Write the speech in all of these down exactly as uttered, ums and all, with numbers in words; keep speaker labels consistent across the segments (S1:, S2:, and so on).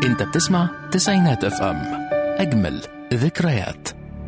S1: انت بتسمع تسعينات اف ام، اجمل ذكريات.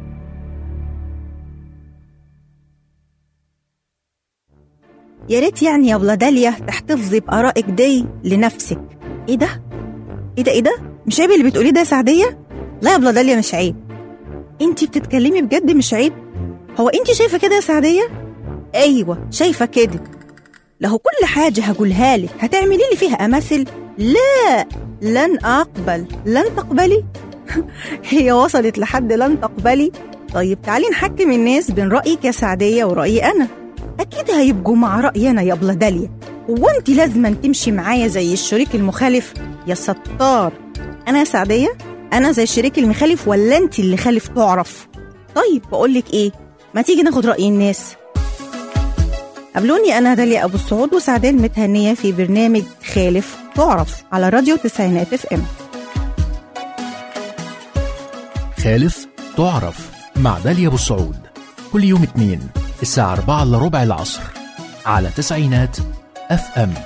S2: يا ريت يعني يا بلاداليا تحتفظي بآرائك دي لنفسك. ايه ده ايه ده ايه ده مش عيب اللي بتقوليه ده يا سعدية؟ لا يا بلاداليا مش عيب. انتي بتتكلمي بجد مش عيب؟ هو انتي شايفة كده يا سعدية؟ ايوه شايفة كده. له كل حاجة هقولها لك هتعملي لي فيها امثل؟ لا لن اقبل. لن تقبلي؟ هي وصلت لحد لن تقبلي. طيب تعالي نحكم الناس بين رأيك يا سعدية ورأيي انا. اكيد هيبقوا مع رأيي انا يا بلاداليا. هو انتي لازم تمشي معايا زي الشريك المخالف؟ يا ستار. انا يا سعدية انا زي الشريك المخالف ولا انتي اللي خالف تعرف؟ طيب بقولك ايه، ما تيجي ناخد رأي الناس. قابلوني انا داليا ابو السعود وسعدية المتهنية في برنامج خالف تعرف على راديو تسعينات اف ام.
S1: خالف تعرف مع داليا ابو السعود كل يوم اثنين الساعة أربعة إلا ربع العصر على تسعينات اف ام.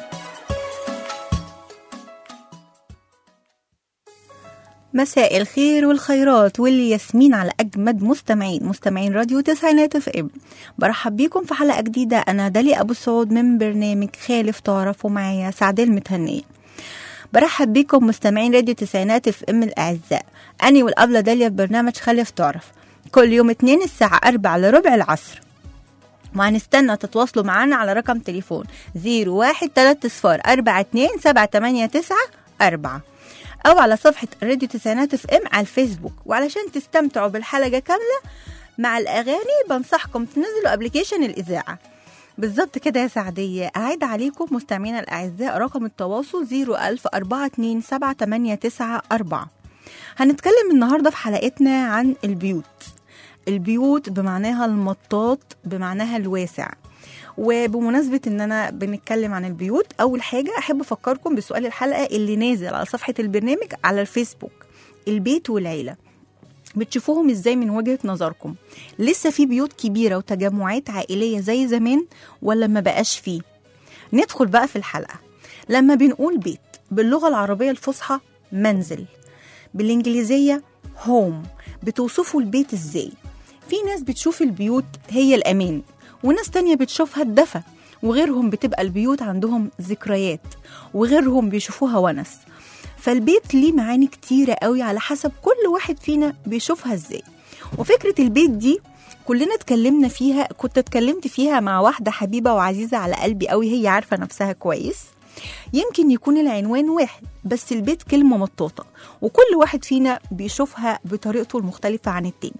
S2: مساء الخير والخيرات والياسمين على أجمد مستمعين مستمعين راديو تسعينات اف ام. برحب بيكم في حلقة جديدة. أنا داليا أبو السعود من برنامج خالف تعرف ومعايا سعدية المتهنية. برحب بيكم مستمعين راديو تسعينات اف ام الأعزاء. أنا والأبلة داليا في برنامج خالف تعرف كل يوم اتنين الساعة أربعة لربع العصر، وهنستنى تتواصلوا معنا على رقم تليفون زيرو واحد تلاتة صفار أربعة اتنين سبعة تمانية تسعة أربعة أو على صفحة راديو تسعينات اف ام على الفيسبوك. وعلشان تستمتعوا بالحلقة كاملة مع الأغاني بنصحكم تنزلوا أبليكيشن الإذاعة. بالظبط كده يا سعدية. أعيد عليكم مستمعينا الأعزاء رقم التواصل زيرو ألف أربعة اتنين سبعة تمانية تسعة أربعة. هنتكلم النهاردة في حلقتنا عن البيوت. البيوت بمعناها المطاط بمعناها الواسع. وبمناسبة اننا بنتكلم عن البيوت، اول حاجة احب افكركم بسؤال الحلقة اللي نازل على صفحة البرنامج على الفيسبوك. البيت والعيلة بتشوفوهم ازاي من وجهة نظركم؟ لسه في بيوت كبيرة وتجمعات عائلية زي زمان ولا ما بقاش فيه؟ ندخل بقى في الحلقة. لما بنقول بيت باللغة العربية الفصحى منزل، بالانجليزية هوم، بتوصفوا البيت ازاي؟ في ناس بتشوف البيوت هي الأمان، وناس تانية بتشوفها الدفى، وغيرهم بتبقى البيوت عندهم ذكريات، وغيرهم بيشوفوها ونس. فالبيت ليه معاني كتيرة قوي على حسب كل واحد فينا بيشوفها ازاي. وفكرة البيت دي كلنا اتكلمنا فيها، كنت اتكلمت فيها مع واحدة حبيبة وعزيزة على قلبي قوي، هي عارفة نفسها كويس. يمكن يكون العنوان واحد بس البيت كلمة مطاطة، وكل واحد فينا بيشوفها بطريقته المختلفة عن التاني.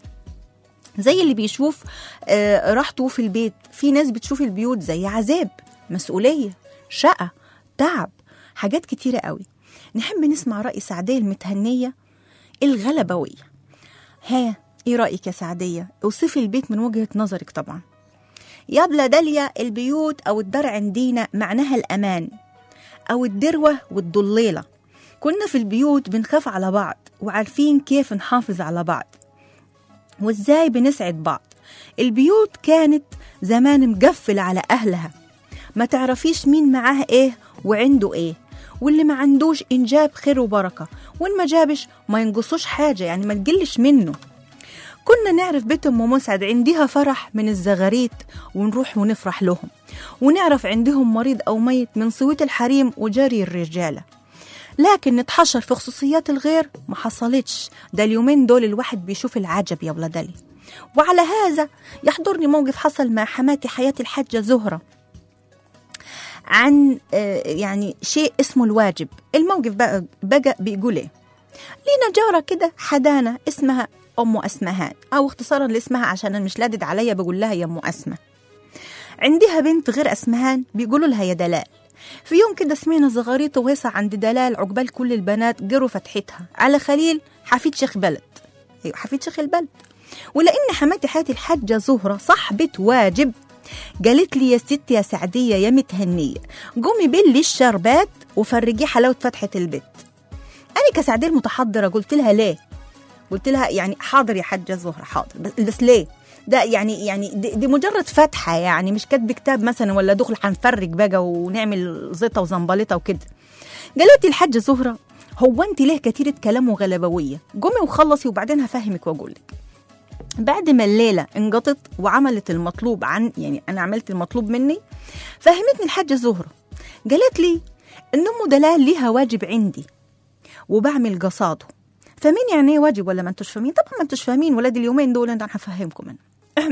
S2: زي اللي بيشوف آه راحته في البيت، في ناس بتشوف البيوت زي عذاب، مسؤولية، شقة، تعب، حاجات كتيرة قوي. نحب نسمع رأي سعدية المتهنية الغلبوية. ها ايه رأيك يا سعدية؟ اوصفي البيت من وجهة نظرك طبعا. يا بلا داليا، البيوت او الدار عندنا معناها الأمان او الدروة والضليلة. كنا في البيوت بنخاف على بعض وعارفين كيف نحافظ على بعض وازاي بنسعد بعض. البيوت كانت زمان مقفل على أهلها، ما تعرفيش مين معاه ايه وعنده ايه، واللي ما عندوش إن جاب خير وبركة، وإن ما جابش ما ينقصوش حاجة، يعني ما تقلش منه. كنا نعرف بيت أم مسعد عندها فرح من الزغاريت ونروح ونفرح لهم، ونعرف عندهم مريض أو ميت من صوت الحريم وجري الرجالة. لكن نتحشر في خصوصيات الغير ما حصلتش. ده اليومين دول الواحد بيشوف العجب يا بلادالي. وعلى هذا يحضرني موقف حصل مع حماتي حياة الحاجة زهرة عن يعني شيء اسمه الواجب. الموقف بقى, بقى بيقول ايه؟ لينا جارة كده حدانة اسمها أم أسمهان، أو اختصارا لاسمها عشان أنا مش لادد عليا بقول لها يا أم أسمة. عندها بنت غير أسمهان بيقولوا لها يا دلال. في يوم كده سمينا زغاريطة وهيصة عند دلال، عقبال كل البنات جروا فتحتها على خليل حفيد شيخ بلد. ايوه حفيد شيخ البلد. ولأن حماتي حياتي الحاجة زهرة صاحبة واجب، قالت لي يا ستي يا سعدية يا متهنية، قومي بلي الشربات وفرجي حلاوة فتحة البيت. أنا كسعدية المتحضرة قلت لها ليه؟ قلت لها يعني حاضر يا حاجة زهرة حاضر، بس ليه؟ ده يعني يعني دي, دي مجرد فتحة، يعني مش كاتب كتاب مثلا ولا دخل هنفرج بقى ونعمل زيطة وزنبلطة وكده. قالت الحاجة زهرة هو انت ليه كتيرة كلام وغلبوية؟ قومي وخلصي وبعدين هفهمك واقولك. بعد ما الليلة انقطت وعملت المطلوب عن يعني أنا عملت المطلوب مني، فهمتني الحاجة زهرة، قالت لي إن أم دلال ليها واجب عندي وبعمل قصاده. فمين يعني واجب ولا ما انتوش فاهمين؟ طبعا ما انتوش فاهمين ولاد اليومين دول، انا هفهمكم انا.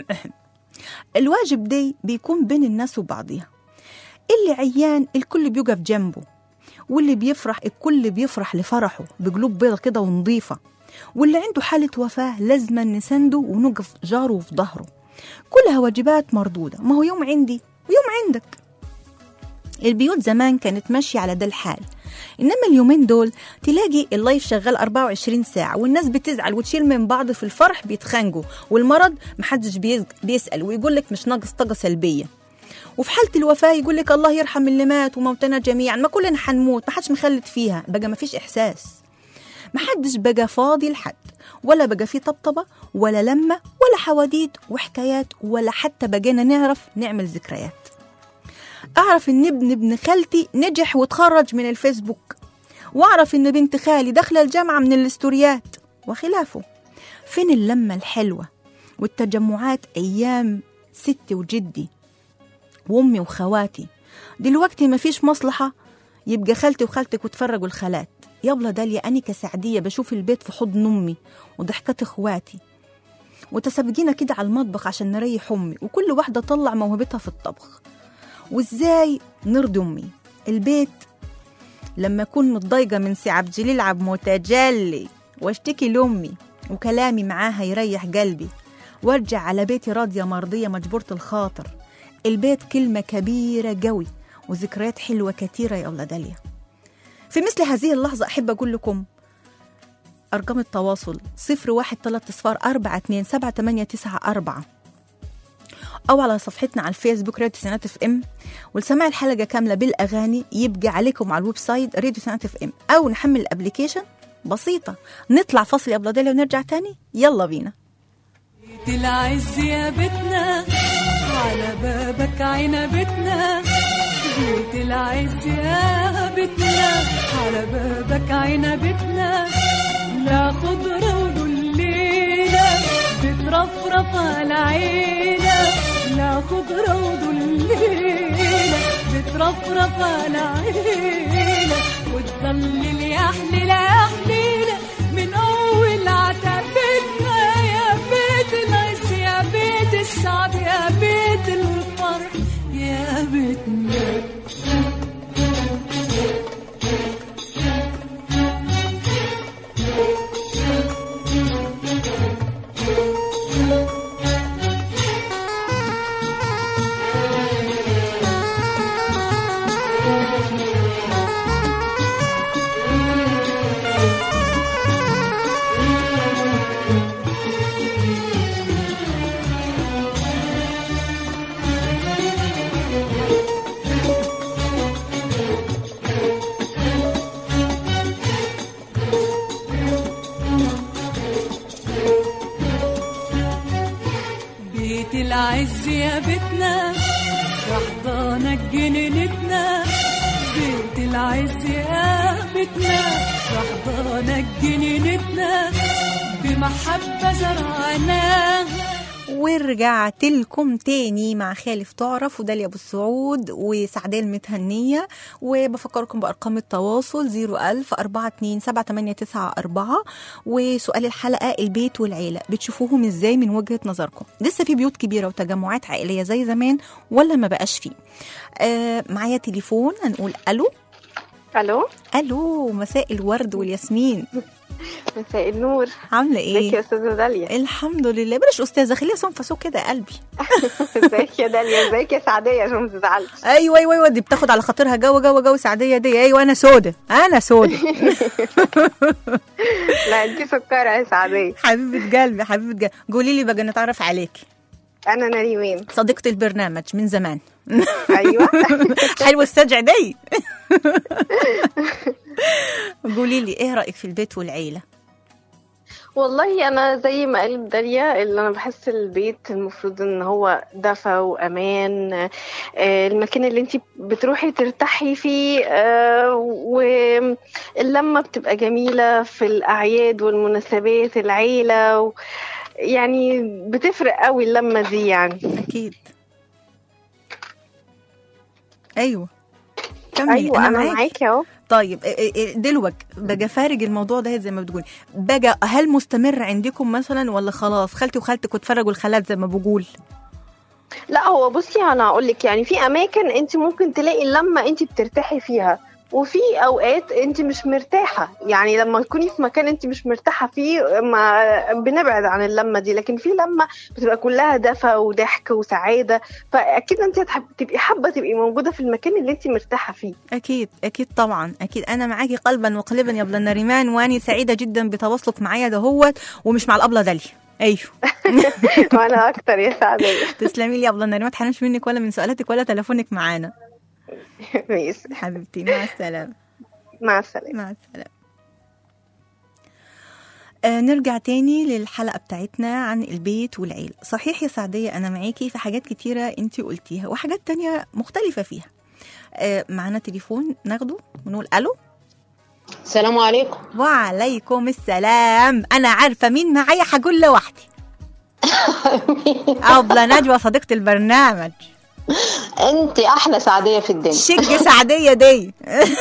S2: الواجب دي بيكون بين الناس وبعضها، اللي عيان الكل بيقف جنبه، واللي بيفرح الكل بيفرح لفرحه بقلوب بيضة كده ونظيفة، واللي عنده حالة وفاة لازم نسنده ونقف جاره في ظهره. كلها واجبات مردودة، ما هو يوم عندي ويوم عندك. البيوت زمان كانت ماشية على ده الحال، إنما اليومين دول تلاقي اللايف شغال أربعة وعشرين ساعة، والناس بتزعل وتشيل من بعض، في الفرح بيتخانقوا، والمرض محدش بيسأل ويقول لك مش ناقص طاقة سلبية، وفي حالة الوفاة يقول لك الله يرحم اللي مات وموتنا جميعا، ما كلنا حنموت، ما حدش مخلد فيها، بقى ما فيش إحساس، ما حدش بقى فاضي لحد، ولا بقى فيه طبطبة ولا لمة ولا حواديت وحكايات، ولا حتى بقينا نعرف نعمل ذكريات. أعرف إن ابن ابن خالتي نجح وتخرج من الفيسبوك، وأعرف إن بنت خالي داخلة الجامعة من الاستوريات وخلافه. فين اللمة الحلوة والتجمعات أيام ستي وجدي وأمي وخواتي؟ دلوقتي ما فيش مصلحة يبقى خالتي وخالتك وتفرجوا الخالات. يابلا داليا أني كسعدية بشوف البيت في حضن أمي وضحكات إخواتي، وتسابقينا كده على المطبخ عشان نريح أمي، وكل واحدة طلع موهبتها في الطبخ، وإزاي نرضي أمي. البيت لما أكون متضايقة من سي عبد الجليل عبد متجلي واشتكي لأمي وكلامي معاها يريح قلبي، وارجع على بيتي راضية مرضية مجبورة الخاطر. البيت كلمة كبيرة قوي وذكريات حلوة كتيرة يا الله داليا. في مثل هذه اللحظة أحب أقول لكم أرقام التواصل صفر واحد تلاتة صفار أربعة اتنين سبعة تمانية تسعة أربعة، أو على صفحتنا على الفيسبوك راديو تسعينات اف ام. ولسماع الحلقة كاملة بالأغاني يبقى عليكم على الويب سايت راديو تسعينات اف ام، أو نحمل الابليكيشن. بسيطة. نطلع فصل يا أبلة داليا ونرجع تاني، يلا بينا.
S3: بيت العز يا بيتنا على بابك عنبتنا، بيت العز يا بيتنا على بابك عنبتنا، لا خضرة وذليلة بترفرف على عينا، لا خضرة وذليلة بترفرف على عينا، وتضلل يا حليلة يا حليلة من أول عتبتنا، يا بيت العز يا بيت السعد يا بيت الفرح يا بيتنا. العز يا بيتنا رحضانك جنينتنا، بيت العز يا بيتنا رحضانك جنينتنا، بمحبة زرعناها.
S2: ورجعت لكم تاني مع خالف تعرف وداليا ابو السعود وسعديه المتهنيه، وبفكركم بارقام التواصل زيرو ألف أربعة اتنين سبعة تمانية تسعة أربعة. وسؤال الحلقه البيت والعيله بتشوفوهم ازاي من وجهه نظركم؟ لسه في بيوت كبيره وتجمعات عائليه زي زمان ولا ما بقاش فيه؟ آه معايا تليفون، هنقول الو.
S4: الو
S2: الو، مساء الورد والياسمين.
S4: مساء النور،
S2: عامله ايه؟
S4: ازيك يا استاذه داليا؟
S2: الحمد لله. بلاش استاذه، خليها صنفه كده يا قلبي.
S4: ازيك يا داليا؟ ازيك يا سعديه عشان ما تزعلش؟
S2: ايوه ايوه ايوه، دي بتاخد على خاطرها جو جو جو سعديه دي. ايوه انا سوده، انا سوده.
S4: لا انت سكره يا سعديه.
S2: حبيبه قلبي حبيبه قلبي. قولي لي بقى نتعرف عليكي.
S4: انا نريمان،
S2: صديقه البرنامج من زمان.
S4: ايوه.
S2: حلوه السجع دي. قولي لي ايه رايك في البيت والعيله؟
S4: والله انا زي ما قالت داليا، اللي انا بحس البيت المفروض ان هو دفى وامان، آه، المكان اللي انت بتروحي ترتاحي فيه، آه، واللمه بتبقى جميله في الاعياد والمناسبات العيله و يعني بتفرق قوي اللمه دي يعني.
S2: اكيد. ايوه كملي.
S4: ايوه انا, أنا معاكي اهو.
S2: طيب دلوقتي بقى فارق الموضوع ده زي ما بتقولي، بقى هل مستمر عندكم مثلا ولا خلاص خالتي وخالتك اتفرجوا الخالات زي ما بقول؟
S4: لا هو بصي انا هقول لك، يعني في اماكن انت ممكن تلاقي لما انت بترتاحي فيها، وفي اوقات انت مش مرتاحه، يعني لما تكوني في مكان انت مش مرتاحه فيه ما بنبعد عن اللمه دي، لكن في لمه بتبقى كلها دفى وضحك وسعاده، فاكيد انت هتبقي حابه تبقي موجوده في المكان اللي انت مرتاحه فيه.
S2: اكيد اكيد طبعا اكيد. انا معاكي قلبا وقلبا يا بلا نريمان، واني سعيده جدا بتواصلك معايا دهوت، ومش مع الابله داليا. ايوه
S4: وانا اكتر يا سعديه.
S2: تسلمي لي يا بلا نريمان، ما تحرمش منك ولا من سؤالاتك ولا تليفونك معانا.
S4: ماشي
S2: حبيبتي، مع السلامة.
S4: مع السلامة.
S2: مع السلامة. آه نرجع تاني للحلقة بتاعتنا عن البيت والعيلة. صحيح يا سعدية أنا معاكي في حاجات كتيرة أنتي قلتيها وحاجات تانية مختلفة فيها. آه معنا تليفون ناخده ونقول ألو.
S5: السلام عليكم.
S2: وعليكم السلام. أنا عارفة مين معايا، هقول لوحدي. أبلة نجوى صديقة البرنامج.
S5: انت احلى سعديه في الدنيا.
S2: شق سعديه دي.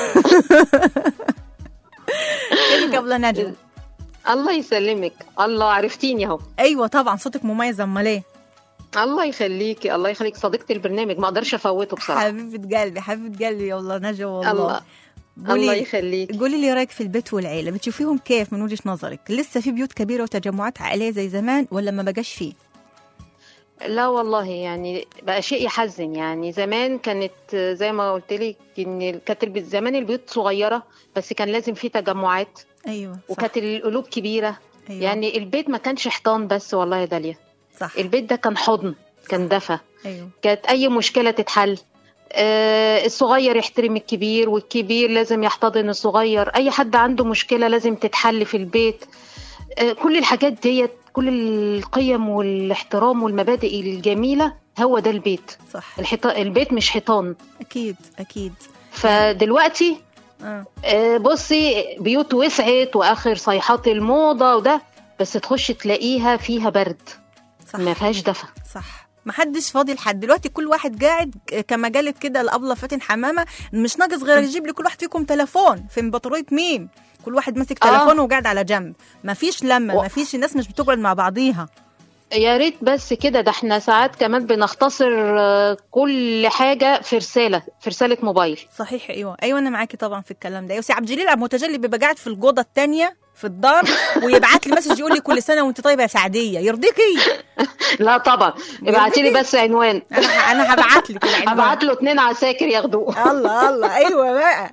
S2: كيفك يا ابله نجوى؟
S5: الله يسلمك. الله عرفتيني اهو.
S2: ايوه طبعا صوتك مميز. امال ايه؟
S5: الله يخليكي الله يخليك صديقه البرنامج، ما اقدرش افوته بصراحه.
S2: حبيبه قلبي حبيبه قلبي يا الله نجوى والله.
S5: الله الله يخليك.
S2: قولي لي رايك في البيت والعيله، بتشوفيهم كيف من وجهه نظرك؟ لسه في بيوت كبيره وتجمعات عائليه زي زمان ولا ما بقاش فيه؟
S5: لا والله يعني بقى شيء يحزن. يعني زمان كانت زي ما قلت لك ان كانت زمان البيوت صغيره بس كان لازم في تجمعات.
S2: ايوه
S5: وكانت القلوب كبيره.
S2: أيوة.
S5: يعني البيت ما كانش حيطان بس والله يا داليا.
S2: صح.
S5: البيت ده كان حضن، كان دفى.
S2: أيوة.
S5: كانت اي مشكله تتحل. آه الصغير يحترم الكبير والكبير لازم يحتضن الصغير، اي حد عنده مشكله لازم تتحل في البيت. آه كل الحاجات ديت، كل القيم والاحترام والمبادئ الجميلة هو ده البيت.
S2: صح.
S5: الحيطان، البيت مش حيطان.
S2: أكيد أكيد.
S5: فدلوقتي آه. آه بصي بيوت وسعت وآخر صيحات الموضة وده، بس تخش تلاقيها فيها برد. صح. ما فيهاش دفى.
S2: صح. محدش فاضي لحد دلوقتي، كل واحد قاعد كما قالت كده الأبلة فاتن حمامة، مش ناقص غير يجيب لي كل واحد فيكم تلفون في بطارية ميم، كل واحد ماسك تلفونه آه. وقاعد على جنب، مفيش لمه و... مفيش، الناس مش بتقعد مع بعضيها.
S5: يا ريت بس كده، ده احنا ساعات كمان بنختصر كل حاجه في رساله في رساله موبايل.
S2: صحيح. ايوه ايوه انا معاكي طبعا في الكلام ده. يا سي عبد الجليل عبد المتجلي بيبقى قاعد في الجوده الثانيه في الدار ويبعت لي مسج يقول لي كل سنه وانت طيبه يا سعديه، يرضيكي؟
S5: لا طبعا، ابعتي لي بس عنوان.
S2: انا انا هبعت لك العنوان.
S5: هبعت له اتنين عساكر ياخدوه.
S2: الله الله. ايوه بقى.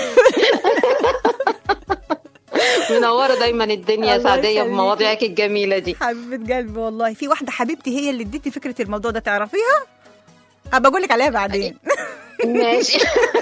S5: منوره دايما الدنيا سعديه بمواضيعك الجميله دي.
S2: حبيبه قلبي والله. في واحده حبيبتي هي اللي اديتي فكره الموضوع ده، تعرفيها؟ هبقى اقول لك عليها بعدين.
S5: ماشي.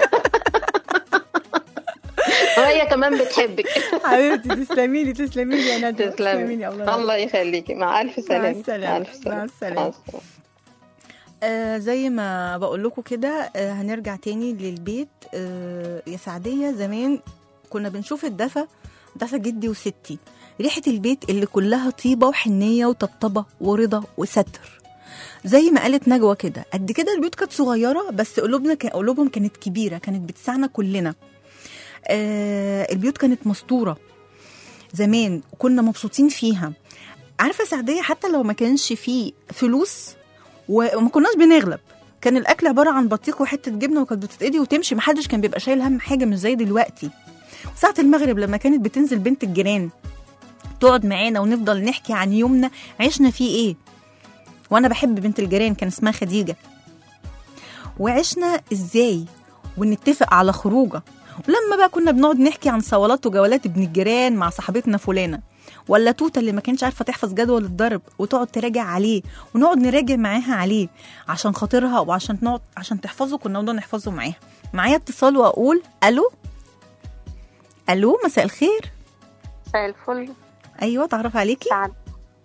S5: وهي كمان بتحبك
S2: حبيبتي. تسلمي لي تسلمي لي يا ندى.
S5: تسلمي لي. الله يخليكي. مع الف سلامه.
S2: مع السلامه.
S5: الف سلامه.
S2: مع السلامه. آه زي ما بقول لكم كده، آه هنرجع تاني للبيت. آه يا سعديه زمان كنا بنشوف الدفى، دفى جدي وستي، ريحه البيت اللي كلها طيبه وحنيه وطبطبه ورضا وستر. زي ما قالت نجوى كده، قد كده البيوت كانت صغيره بس قلوبنا قلوبهم كانت كبيره، كانت بتسعنا كلنا. آه البيوت كانت مستوره زمان وكنا مبسوطين فيها. عارفه سعديه، حتى لو ما كانش فيه فلوس وما كناش بنغلب، كان الاكل عباره عن بطيخ وحته جبنه وكانت بتتقضي وتمشي، محدش كان بيبقى شايل هم حاجه، مش زي دلوقتي. ساعه المغرب لما كانت بتنزل بنت الجيران تقعد معانا ونفضل نحكي عن يومنا عشنا فيه ايه. وانا بحب بنت الجيران، كان اسمها خديجه، وعشنا ازاي ونتفق على خروجه. ولما بقى كنا بنقعد نحكي عن صولات وجولات ابن الجيران مع صاحبتنا فلانه، ولا توته اللي ما كانش عارفه تحفظ جدول الضرب وتقعد تراجع عليه ونقعد نراجع معاها عليه عشان خاطرها وعشان نقعد عشان تحفظه، كنا نقعد نحفظه معاها. معايا اتصال واقول الو. الو مساء الخير.
S4: مساء الفل.
S2: ايوه تعرف عليكي.
S4: سعد.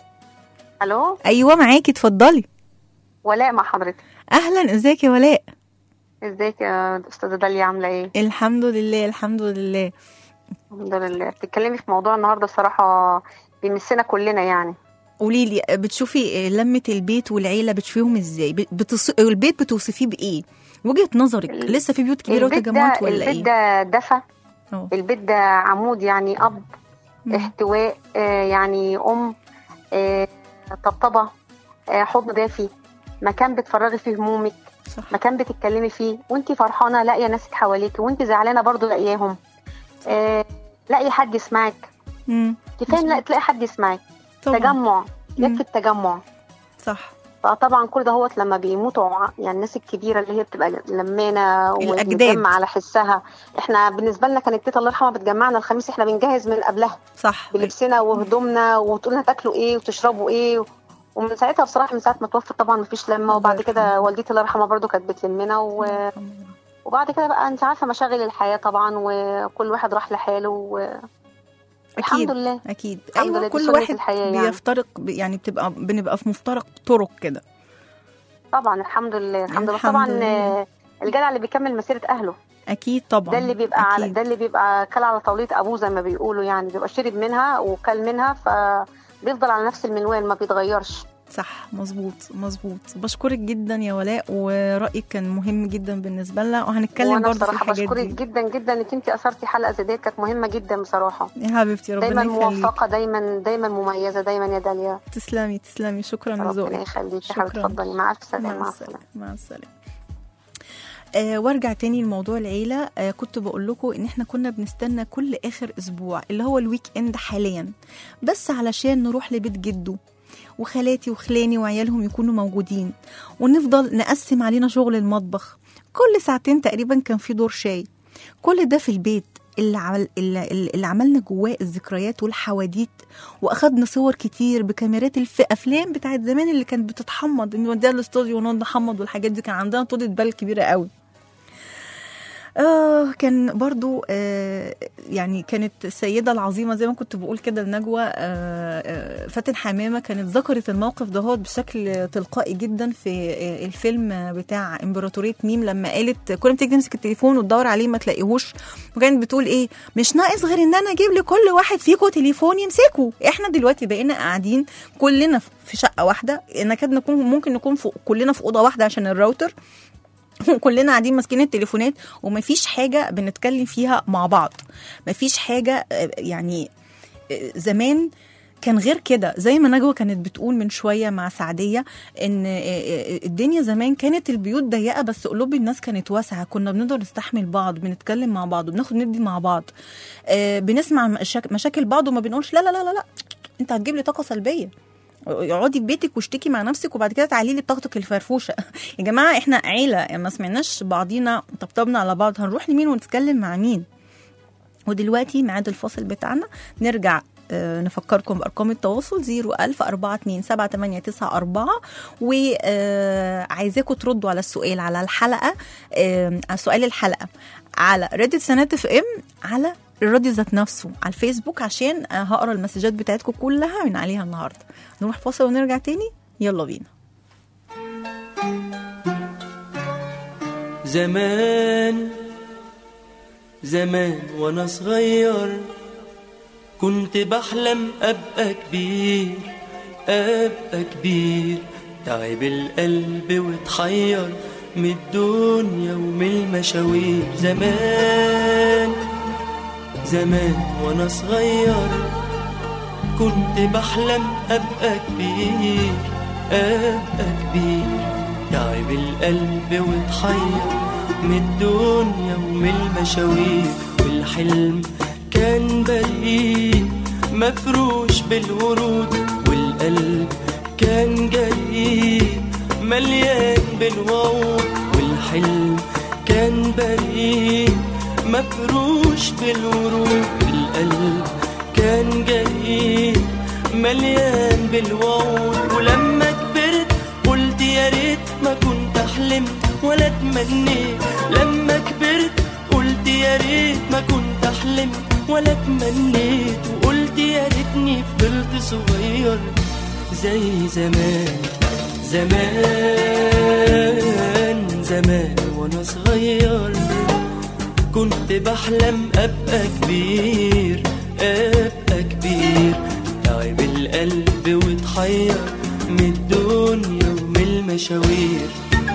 S4: الو.
S2: ايوه معاكي اتفضلي.
S4: ولاء مع حضرتك.
S2: اهلا، ازيك يا ولاء؟
S4: ازيك يا استاذه داليا، عامله ايه؟
S2: الحمد لله الحمد لله.
S4: الحمد لله. بتتكلمي في موضوع النهارده الصراحه بيمسنا كلنا يعني.
S2: قولي لي، بتشوفي لمة البيت والعيلة بتشوفيهم ازاي؟ بتص... البيت بتوصفيه بايه؟ وجهة نظرك. لسه في بيوت كبيرة وتجمعات ولا ايه؟
S4: البيت ده دفى، البيت ده عمود يعني، اب مم. احتواء، آه يعني ام، آه طبطبة، آه حضن دافي، مكان بتفرغي فيه همومك، صح. مكان بتتكلمي فيه وانت فرحانة لاقيه ناسك حواليك، وانت زعلانة برضو لاقياهم، آه لاقي حد يسمعك. كفايه لا تلاقي حد يسمعك. طبعا. تجمع، يكفي التجمع، صح. فطبعا كل ده هو لما بيموتوا يعني الناس الكبيره اللي هي بتبقى لمانه وبتجمع على حسها. احنا بالنسبه لنا كانت تيتا الله يرحمها بتجمعنا الخميس، احنا بنجهز من قبلها، صح، بلبسنا وهدومنا، وتقول لنا تاكلوا ايه وتشربوا ايه. ومن ساعتها بصراحه من ساعه ما توفت طبعا مفيش لمه. وبعد كده والدتي الله يرحمها برده كانت بتلمنا و... وبعد كده بقى انت عارفه مشاغل الحياه طبعا، وكل واحد راح لحاله و... الحمد لله. اكيد الحمد أيوة، كل واحد بيفترق يعني، بتبقى بنبقى في مفترق طرق كده. طبعا الحمد لله الحمد لله. طبعا لله. الجدع اللي بيكمل مسيره اهله اكيد طبعا، ده اللي بيبقى أكيد. على ده اللي بيبقى كل على طاولة ابوه زي ما بيقولوا يعني، بيبقى شرب منها وكل منها، فبيفضل على نفس المنوال ما بيتغيرش. صح، مظبوط مظبوط. بشكرك جدا يا ولاء، ورأيك كان مهم جدا بالنسبه لنا، وهنتكلم برضه في الحاجات دي. بشكرك جدا جدا انك انت اثرتي حلقه زي دي، كانت مهمه جدا بصراحه يا حبيبتي. ربنا يخليك، دايما موفقه، دايما دايما مميزه دايما يا داليا. تسلمي تسلمي، شكرا لذوقك. ربنا يخليكي يا حبيبتي. اتفضلي. مع الف سلامه. مع السلامه. مع السلامه. آه وارجع تاني لموضوع العيلة. آه كنت بقول لكم ان احنا كنا بنستنى كل اخر اسبوع اللي هو الويك اند حاليا، بس علشان نروح لبيت جده وخالاتي وخلاني وعيالهم يكونوا موجودين، ونفضل نقسم علينا شغل المطبخ. كل ساعتين تقريبا كان في دور شاي. كل ده في البيت اللي, عمل اللي, اللي عملنا جواه الذكريات والحواديت، واخدنا صور كتير بكاميرات الافلام بتاعت زمان اللي كانت بتتحمض، نوديها الاستوديو ونقعد نحمض والحاجات دي. كان عندنا طولة بال كبيرة قوي. آه كان برضو آه يعني كانت السيدة العظيمة زي ما كنت بقول كده لنجوى آه آه فاتن حمامة، كانت ذكرت الموقف ده بشكل تلقائي جدا في آه الفيلم بتاع امبراطورية ميم، لما قالت كل ما تيجي تمسك التليفون وتدور عليه ما تلاقيهوش، وكانت بتقول ايه، مش ناقص غير ان انا اجيب لكل واحد فيكم تليفون يمسكه. احنا دلوقتي بقينا قاعدين كلنا في شقة واحدة، نكاد نكون ممكن نكون في كلنا في أوضة واحدة عشان الراوتر، كلنا قاعدين ماسكين التليفونات، ومفيش حاجة بنتكلم فيها مع بعض. مفيش حاجة يعني. زمان كان غير كده، زي ما نجوى كانت بتقول من شوية مع سعدية ان الدنيا زمان كانت البيوت ضيقة بس قلوب الناس كانت واسعة، كنا بنقدر نستحمل بعض، بنتكلم مع بعض، بناخد ندي مع بعض، بنسمع مشاكل بعض وما بنقولش لا لا لا لا انت هتجيب لي طاقة سلبية، اقعدي في بيتك واشتكي مع نفسك وبعد كده تعالي لي بطاقتك الفرفوشه. يا جماعه احنا عيله، يعني ما سمعناش بعضينا طبطبنا على بعض، هنروح لمين ونتكلم مع مين؟ ودلوقتي ميعاد الفاصل بتاعنا، نرجع آه نفكركم بارقام التواصل صفر ألف أربعة اتنين سبعة تمانية تسعة أربعة، وعايزاكم تردوا على السؤال على الحلقه، آه على سؤال الحلقه على راديو تسعينات اف ام، على الراديو ذات نفسه على الفيسبوك، عشان هقرا المسجات بتاعتكم كلها من عليها النهارده. نروح فاصل ونرجع تاني، يلا بينا.
S6: زمان زمان وانا صغير كنت بحلم ابقى كبير، ابقى كبير، تعب القلب واتحير من الدنيا ومن المشاوير. زمان زمان وانا صغير كنت بحلم ابقى كبير، ابقى كبير، تعب القلب واتحير من الدنيا ومن المشاوير. والحلم كان بريء مفروش بالورود، والقلب كان جريء مليان بالوعود. والحلم كان بريء مفروش بالورود، والقلب كان جريء مليان بالوعود. ولما كبرت قلت يا ريت ما كنت حلمت ولا تمنيت، لما كبرت قلت يا ريت ما كنت حلمت ولا تمنيت وقلت يا ريتني فضلت صغير زي زمان زمان زمان وانا صغير. كنت بحلم ابقى كبير ابقى كبير، تعب القلب واتحير من الدنيا ومن المشاوير.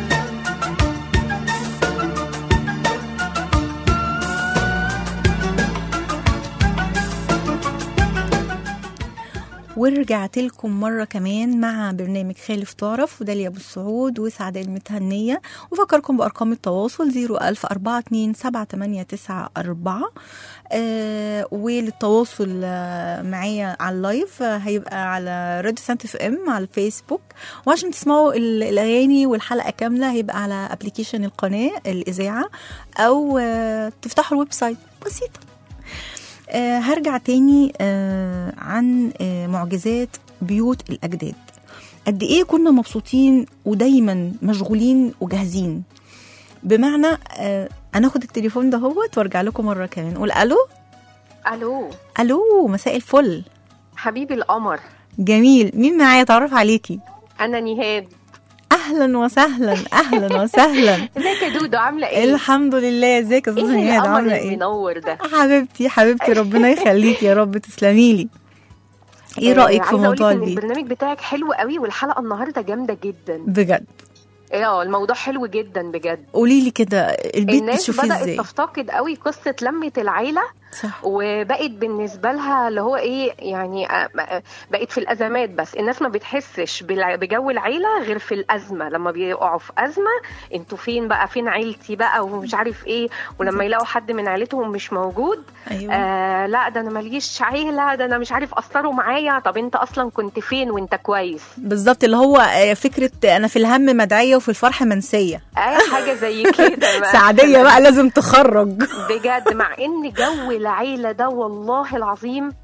S2: ورجعت لكم مرة كمان مع برنامج خالف تعرف وداليا أبو السعود وسعداء المتهنية. وفكركم بأرقام التواصل زيرو ألف أربعة اتنين سبعة تمانية تسعة أربعة. آه وللتواصل آه معايا على اللايف آه هيبقى على راديو سانت اف ام على الفيسبوك. وعشان تسمعوا الأغاني والحلقة كاملة هيبقى على ابليكيشن القناة الإذاعة أو آه تفتحوا الويب سايت. بسيطة. آه هرجع تاني آه عن آه معجزات بيوت الأجداد. قد إيه كنا مبسوطين ودايما مشغولين وجاهزين. بمعنى آه هناخد التليفون ده هوت وارجع لكم مرة كمان. قول ألو.
S7: ألو
S2: ألو مساء الفل
S7: حبيبي القمر.
S2: جميل. مين معايا تعرف عليكي؟
S7: أنا نهاد.
S2: اهلا وسهلا اهلا وسهلا.
S7: ازيك يا دودو عامله ايه؟
S2: الحمد لله. ازيك يا استاذه نهاد عامله ايه؟
S7: منور ده
S2: حبيبتي حبيبتي ربنا يخليكي يا رب تسلمي لي. ايه رايك في موضوع البيت؟
S7: البرنامج بتاعك حلو قوي والحلقه النهارده جامده جدا
S2: بجد.
S7: اه الموضوع حلو جدا بجد.
S2: قولي لي كده البيت بتشوفيه ازاي؟
S7: الناس بدات تفتقد قوي قصه لمه العيله. صح. وبقت بالنسبه لها اللي هو ايه يعني بقت في الازمات، بس الناس ما بتحسش بجو العيله غير في الازمه. لما بيقعوا في ازمه انتوا فين بقى، فين عيلتي بقى ومش عارف ايه. ولما يلاقوا حد من عيلتهم مش موجود أيوة. آه لا ده انا ماليش عيله، ده انا مش عارف اثروا معايا. طب انت اصلا كنت فين وانت كويس؟
S2: بالظبط. اللي هو فكره انا في الهم مدعيه وفي الفرح منسيه.
S7: اي حاجه زي كده.
S2: سعديه بقى لازم تخرج
S7: بجد. مع ان جو العيلة ده والله العظيم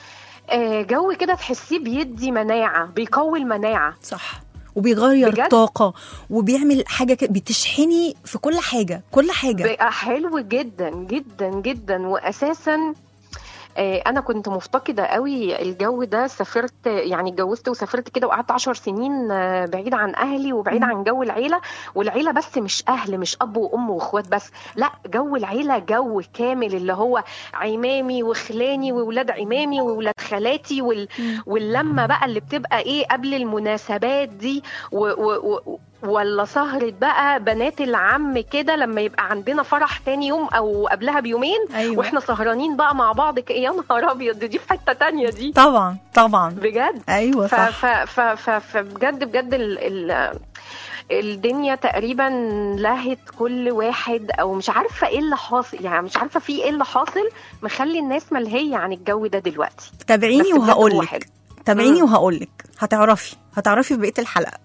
S7: جو كده تحسيه بيدي مناعة، بيقوي المناعة.
S2: صح. وبيغير بجد. طاقة وبيعمل حاجة كده بتشحني في كل حاجة كل حاجة.
S7: حلو جدا جدا جدا. وأساسا أنا كنت مفتقدة قوي الجو ده. سافرت يعني اتجوزت وسافرت كده وقعدت عشر سنين بعيد عن أهلي وبعيد م. عن جو العيلة. والعيلة بس مش أهل، مش أب وأم وأخوات بس، لا جو العيلة جو كامل اللي هو عمامي وخلاني وولاد عمامي وولاد خالاتي وال... واللمة بقى اللي بتبقى إيه قبل المناسبات دي و... و... و... ولا سهرة بقى بنات العم كده لما يبقى عندنا فرح تاني يوم او قبلها بيومين. أيوة. واحنا سهرانين بقى مع بعض. يا نهار ابيض، دي في حتة تانية دي.
S2: طبعا طبعا
S7: بجد.
S2: ايوه صح.
S7: فبجد بجد ال ال الدنيا تقريبا لهت كل واحد، او مش عارفه ايه اللي حاصل، يعني مش عارفه في ايه اللي حاصل مخلي الناس ملهيه عن الجو ده دلوقتي.
S2: تابعيني وهقول لك تابعيني وهقول لك هتعرفي هتعرفي في بقيه الحلقه.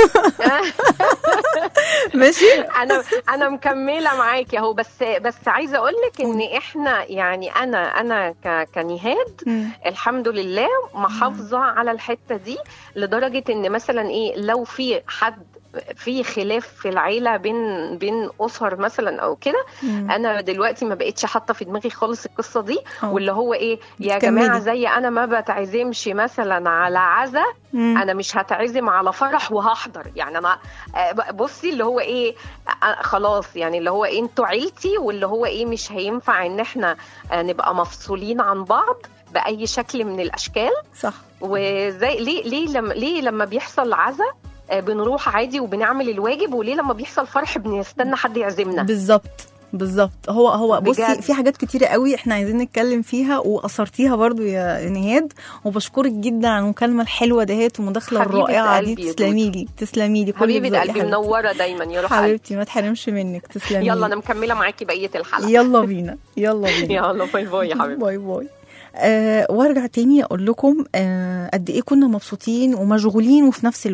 S2: ماشي.
S7: انا انا مكمله معاكي اهو. بس بس عايزه اقول لك ان احنا يعني انا انا كنهاد الحمد لله محافظه على الحته دي، لدرجه ان مثلا ايه لو في حد في خلاف في العيله بين بين اسر مثلا او كده، انا دلوقتي ما بقتش حاطه في دماغي خالص القصه دي. أوه. واللي هو ايه يا جماعه زي انا ما بتعزمش مثلا على عزا، انا مش هتعزم على فرح وهحضر. يعني انا بصي اللي هو ايه خلاص، يعني اللي هو إيه انتوا عيلتي، واللي هو ايه مش هينفع ان احنا نبقى مفصولين عن بعض باي شكل من الاشكال.
S2: صح.
S7: وزي ليه ليه لما ليه لما بيحصل عزا بنروح عادي وبنعمل الواجب، وليه لما بيحصل فرح بنستنى حد يعزمنا؟
S2: بالظبط بالظبط. هو هو بصي في حاجات كتيرة قوي احنا عايزين نتكلم فيها وأثرتيها برضو يا نهاد، وبشكرك جدا على المكالمة الحلوة دهيت والمداخلة الرائعة دي. تسلمي لي تسلمي لي.
S7: حبيبة قلبي منورة دايما يا روح
S2: حبيبتي، ما تحرمش منك. تسلمي.
S7: يلا انا مكملة معاكي بقية الحلقة.
S2: يلا بينا يلا بينا.
S7: يلا باي باي يا حبيبتي.
S2: باي باي. أه وارجع تاني اقول لكم أه قد ايه كنا مبسوطين ومشغولين وفي نفس الوقت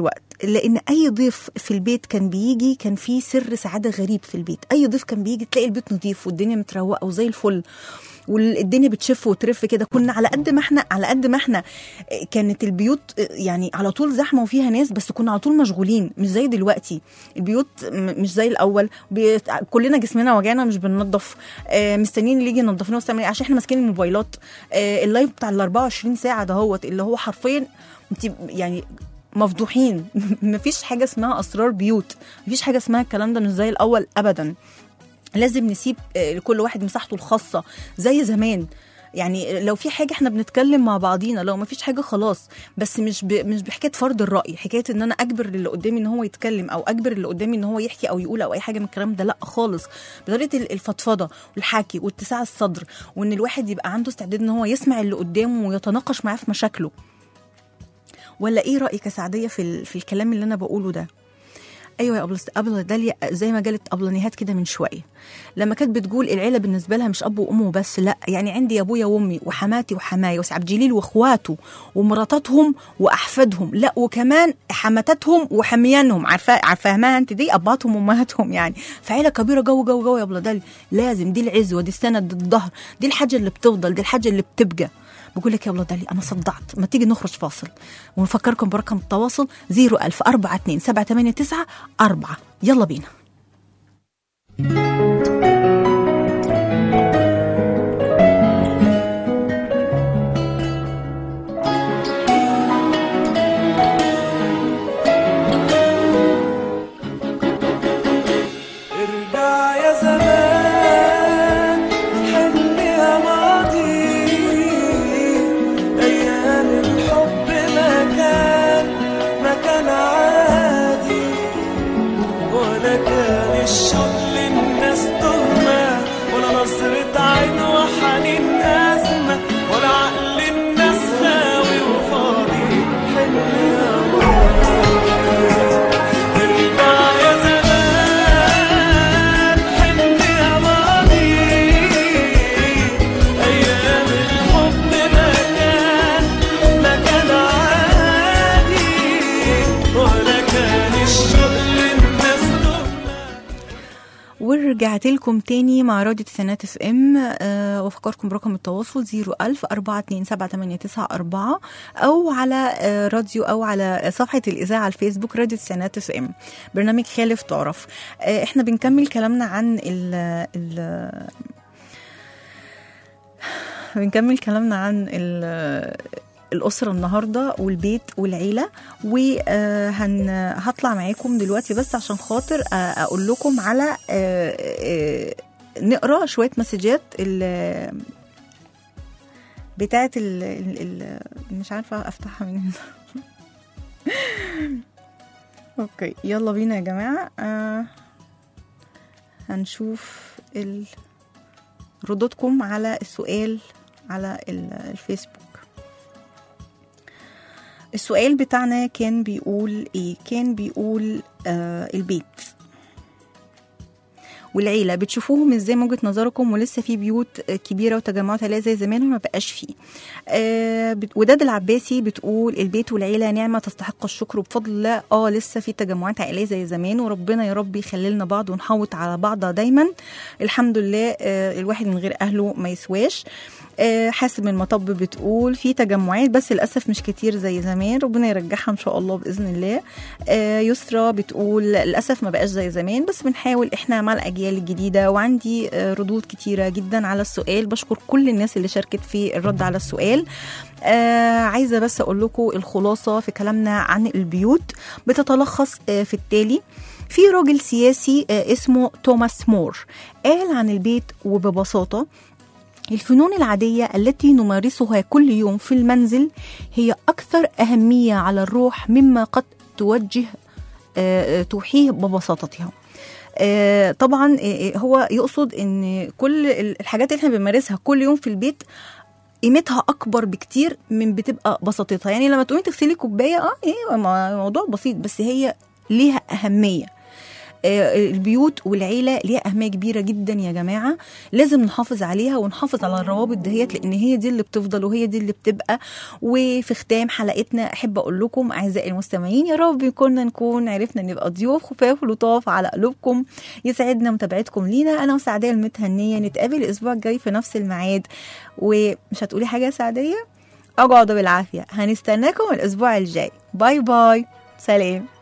S2: لان اي ضيف في البيت كان بيجي كان فيه سر سعاده غريب في البيت. اي ضيف كان بيجي تلاقي البيت نظيف والدنيا متروقه وزي الفل والدنيا بتشف وترف كده. كنا على قد ما احنا على قد ما احنا كانت البيوت يعني على طول زحمه وفيها ناس، بس كنا على طول مشغولين، مش زي دلوقتي. البيوت مش زي الاول، كلنا جسمنا وجعنا مش بننظف، آه مستنيين اللي يجي ينظف لنا عشان احنا ماسكين الموبايلات. آه اللايف بتاع ال أربعة وعشرين ساعه دهوت اللي هو حرفيا انت يعني مفضوحين. مفيش حاجه اسمها اسرار بيوت، مفيش حاجه اسمها الكلام ده، مش زي الاول ابدا. لازم نسيب لكل واحد مساحته الخاصه زي زمان. يعني لو في حاجه احنا بنتكلم مع بعضينا، لو ما فيش حاجه خلاص، بس مش ب... مش بحكايه فرض الراي، حكايه ان انا اجبر اللي قدامي ان هو يتكلم او اجبر اللي قدامي ان هو يحكي او يقول او اي حاجه من الكلام ده، لا خالص. بطريقه الفضفضه والحكي واتساع الصدر، وان الواحد يبقى عنده استعداد ان هو يسمع اللي قدامه ويتناقش معاه في مشاكله. ولا ايه رايك يا سعديه في ال... في الكلام اللي انا بقوله ده؟ ايوه يا ابله ابله داليا، زي ما قالت ابله نهاد كده من شويه لما كانت بتقول العيله بالنسبه لها مش اب وام وبس، لا يعني عندي ابويا وامي وحماتي وحمايا وسعد جليل واخواته ومراتاتهم واحفادهم، لا وكمان حماتاتهم وحميانهم. عارفه عارفاها انت دي، اباتهم وامهاتهم، يعني فعيله كبيره جو جو جو يا ابله داليا. لازم دي العزوه، دي السند، دي الظهر، دي الحاجه اللي بتفضل، دي الحاجه اللي بتبقى. بقول لك يا ابله داليا انا صدعت، ما تيجي نخرج فاصل ونفكركم برقم التواصل صفر ألف أربعة اتنين سبعة تمانية تسعة أربعة. يلا بينا.
S6: ارجع يا زمان، حن يا ماضي، ايام الحب ما كان ما كان عادي، ولا كان الشوق للناس تهمة، ولا نظرة عين وحنين أزمة، ولا عقل الناس خاوي وفاضي. حن يا ماضي، ارجع يا زمان، حن يا ماضي، أيام الحب ما كان ما كان عادي، ولا كان الشوق للناس تهمة.
S2: ورجعت لكم تاني مع راديو تسعينات اف ام. أه وافكركم برقم التواصل صفر ألف أربعة اتنين سبعة تمانية تسعة أربعة، او على أه راديو او على صفحه الاذاعه على الفيسبوك راديو تسعينات اف ام، برنامج خالف تعرف. أه احنا بنكمل كلامنا عن ال ال بنكمل كلامنا عن ال الأسرة النهاردة والبيت والعيلة. وهطلع معاكم دلوقتي بس عشان خاطر أقول لكم على نقرأ شوية مسجات بتاعة ال مش عارفة أفتحها من هنا. أوكي يلا بينا يا جماعة. هنشوف ردودكم على السؤال على الفيسبوك. السؤال بتاعنا كان بيقول ايه؟ كان بيقول آه البيت والعيلة بتشوفوهم ازاي من وجهة نظركم؟ ولسه في بيوت كبيرة وتجمعات عائلية زي زمان وما بقاش فيه. آه وداد العباسي بتقول البيت والعيلة نعمة تستحق الشكر وبفضل الله اه لسه في تجمعات عائلية زي زمان، وربنا يا رب يخللنا بعض ونحوط على بعض دايما. الحمد لله آه الواحد من غير اهله ما يسواش. آه حاسب من المطب بتقول في تجمعات بس للأسف مش كتير زي زمان، ربنا يرجعها إن شاء الله بإذن الله. آه يسرى بتقول للأسف ما بقاش زي زمان بس بنحاول إحنا مع الأجيال الجديدة. وعندي آه ردود كتيرة جدا على السؤال، بشكر كل الناس اللي شاركت في الرد على السؤال. آه عايزة بس أقول لكم الخلاصة في كلامنا عن البيوت بتتلخص آه في التالي. في راجل سياسي آه اسمه توماس مور قال عن البيت وببساطة الفنون العادية التي نمارسها كل يوم في المنزل هي أكثر أهمية على الروح مما قد توجه أه توحيه ببساطتها. أه طبعا أه هو يقصد أن كل الحاجات اللي احنا بنمارسها كل يوم في البيت قيمتها أكبر بكتير من بتبقى بساطتها. يعني لما تقومي تغسلي كوباية اه ايه موضوع بسيط بس هي ليها أهمية. البيوت والعيله ليها اهميه كبيره جدا يا جماعه، لازم نحافظ عليها ونحافظ على الروابط دهيت، لان هي دي اللي بتفضل وهي دي اللي بتبقى. وفي ختام حلقتنا احب اقول لكم اعزائي المستمعين، يا رب كنا نكون عرفنا نبقى ضيوف خفاف ولطاف على قلوبكم. يسعدنا متابعتكم لينا، انا وسعديه المتهنيه. نتقابل الاسبوع الجاي في نفس الميعاد. ومش هتقولي حاجه يا سعديه؟ اقعدوا بالعافيه، هنستناكم الاسبوع الجاي. باي باي، سلام.